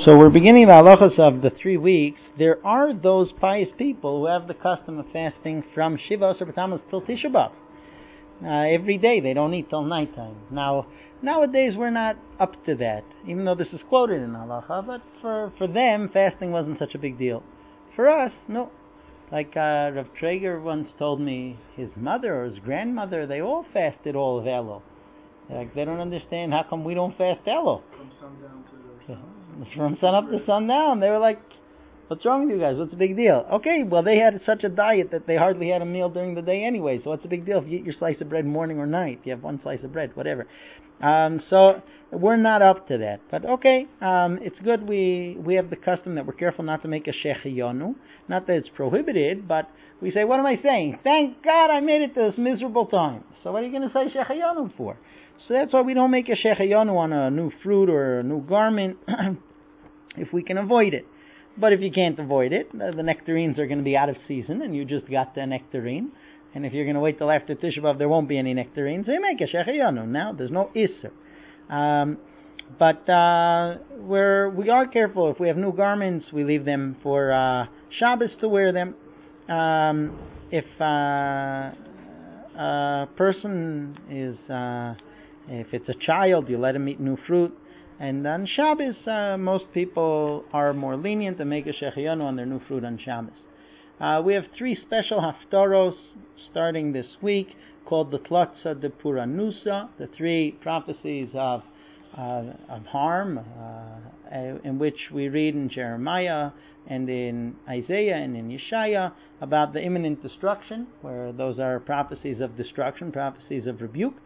So we're beginning the halachas of the 3 weeks. There are those pious people who have the custom of fasting from Shiva Asar B'Tammuz till Tisha B'Av. Every day they don't eat till nighttime. Now, nowadays we're not up to that, even though this is quoted in halacha, but for them, fasting wasn't such a big deal. For us, no. Like Rav Traeger once told me, his mother or his grandmother, they all fasted all of Elul. Like, they don't understand how come we don't fast Elul. From sundown to From sun up to sundown. They were like, what's wrong with you guys? What's the big deal? Okay, well, they had such a diet that they hardly had a meal during the day anyway, so what's the big deal if you eat your slice of bread morning or night? You have one slice of bread, whatever. So we're not up to that. But okay, it's good we have the custom that we're careful not to make a shechiyonu. Not that it's prohibited, but we say, what am I saying? Thank God I made it to this miserable time. So what are you going to say shechiyonu for? So that's why we don't make a shechiyonu on a new fruit or a new garment if we can avoid it. But if you can't avoid it, the nectarines are going to be out of season and you just got the nectarine. And if you're going to wait till after Tisha B'Av, there won't be any nectarines. So you make a shechiyonu. Now there's no isser. But we are careful. If we have new garments, we leave them for Shabbos to wear them. If a person is... if it's a child, you let him eat new fruit. And on Shabbos, most people are more lenient and make a shechiyonu on their new fruit on Shabbos. We have 3 special haftaros starting this week called the Tlotza de Puranusa, the 3 prophecies of harm, in which we read in Jeremiah and in Isaiah and in Yeshaya about the imminent destruction, where those are prophecies of destruction, prophecies of rebuke.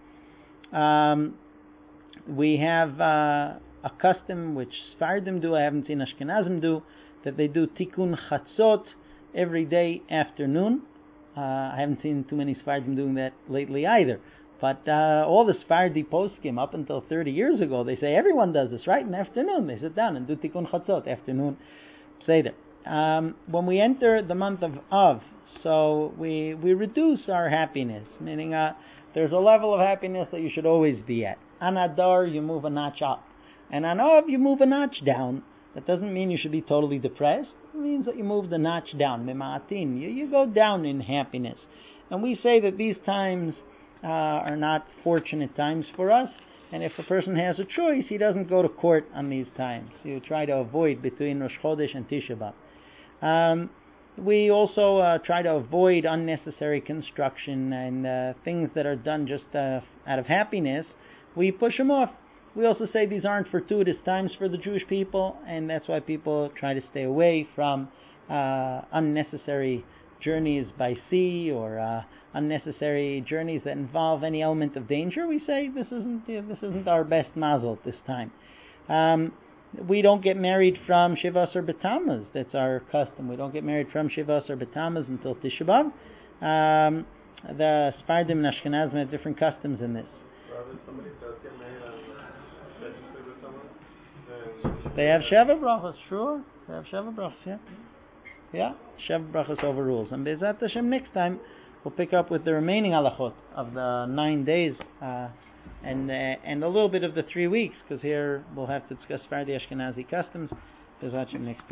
We have a custom which Sfardim do, I haven't seen Ashkenazim do, that they do Tikkun Chatzot every day afternoon. I haven't seen too many Sfardim doing that lately either. But all the Sfardi poskim up until 30 years ago, they say everyone does this, right? In the afternoon, they sit down and do Tikkun Chatzot, afternoon Seder. When we enter the month of Av, so we reduce our happiness, meaning there's a level of happiness that you should always be at. On Adar, you move a notch up. And on Av, you move a notch down. That doesn't mean you should be totally depressed. It means that you move the notch down. Mema'atin. You go down in happiness. And we say that these times are not fortunate times for us. And if a person has a choice, he doesn't go to court on these times. You try to avoid between Rosh Chodesh and Tisha B'Av. We also try to avoid unnecessary construction and things that are done just out of happiness. We push them off. We also say these aren't fortuitous times for the Jewish people, and that's why people try to stay away from unnecessary journeys by sea or unnecessary journeys that involve any element of danger. We say this isn't our best mazel at this time. We don't get married from Shiva Asar B'Tammuz. That's our custom. We don't get married from Shiva Asar B'Tammuz until Tisha B'Av. The Sfardim and Ashkenazim have different customs in this. If somebody does get married on Shiva, they have Sheva Brachos, sure. They have Sheva Brachos, yeah. Yeah, Sheva Brachos overrules. And Be'ezat Hashem, next time we'll pick up with the remaining halachot of the 9 days and a little bit of the 3 weeks, because here we'll have to discuss Sephardi Ashkenazi customs. Be'ezat Hashem next time.